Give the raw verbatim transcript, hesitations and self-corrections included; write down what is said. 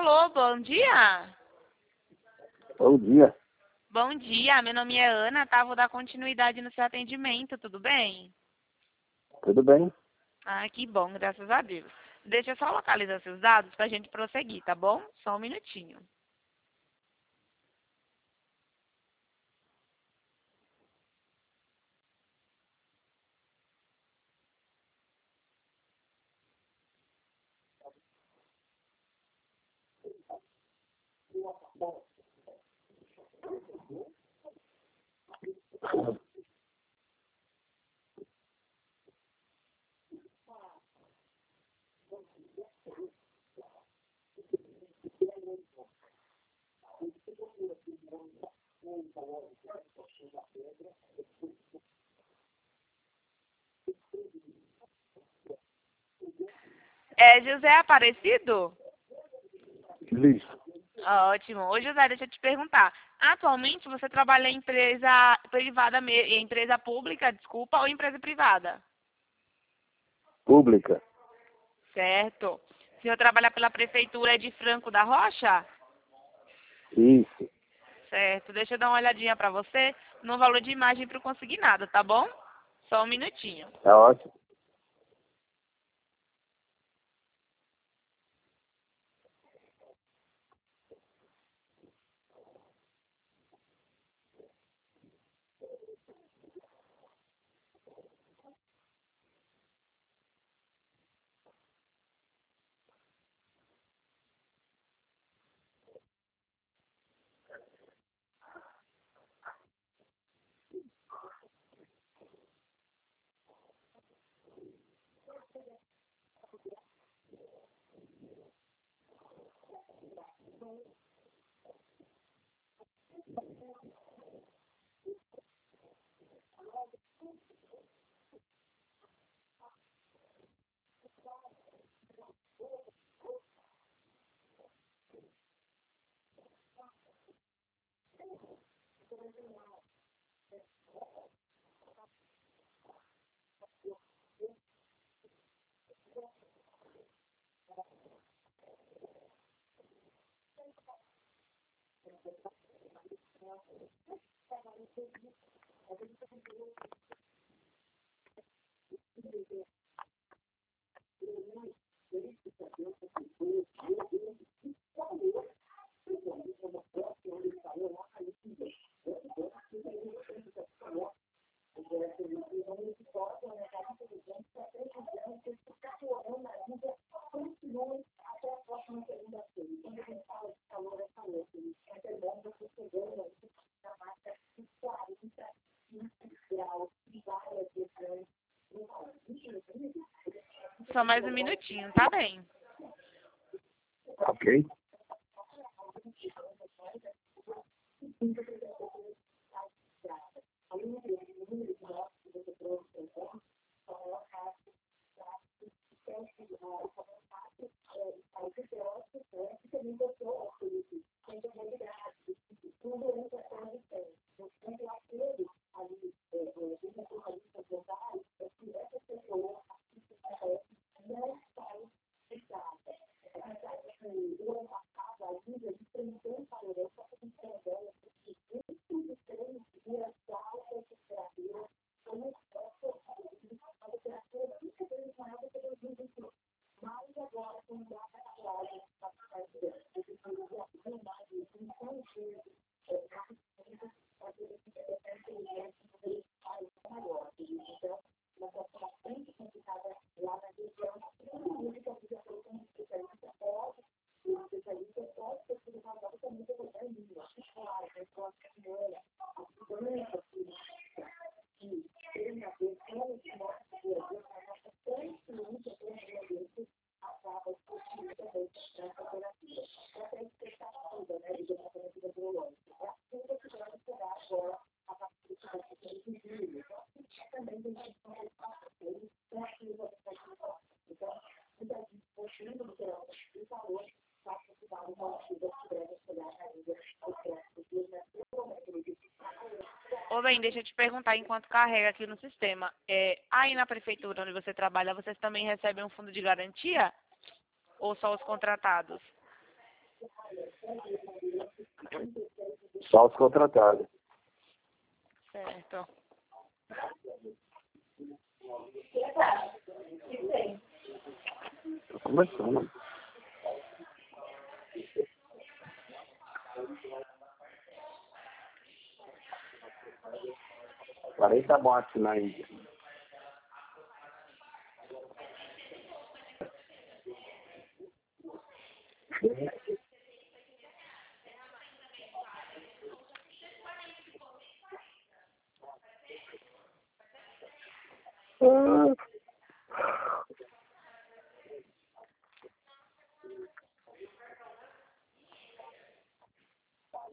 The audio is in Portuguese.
Alô, bom dia. Bom dia. Bom dia, meu nome é Ana, tá? Vou dar continuidade no seu atendimento, tudo bem? Tudo bem? Ah, que bom, graças a Deus. Deixa eu só localizar seus dados pra gente prosseguir, tá bom? Só um minutinho. É José Aparecido? Isso. Ótimo. Ô, José, deixa eu te perguntar. Atualmente você trabalha em empresa privada, me- em empresa pública, desculpa, ou empresa privada? Pública. Certo. O senhor trabalha pela Prefeitura de Franco da Rocha? Isso. Certo. Deixa eu dar uma olhadinha pra você no valor de imagem para o consignado, tá bom? Só um minutinho. Tá ótimo. Só mais um minutinho, tá bem? Ok. Ô, bem, deixa eu te perguntar enquanto carrega aqui no sistema. É, aí na prefeitura onde você trabalha, vocês também recebem um fundo de garantia? Ou só os contratados? Só os contratados. Certo. Tô começando. quarenta mortes na Índia. Ah.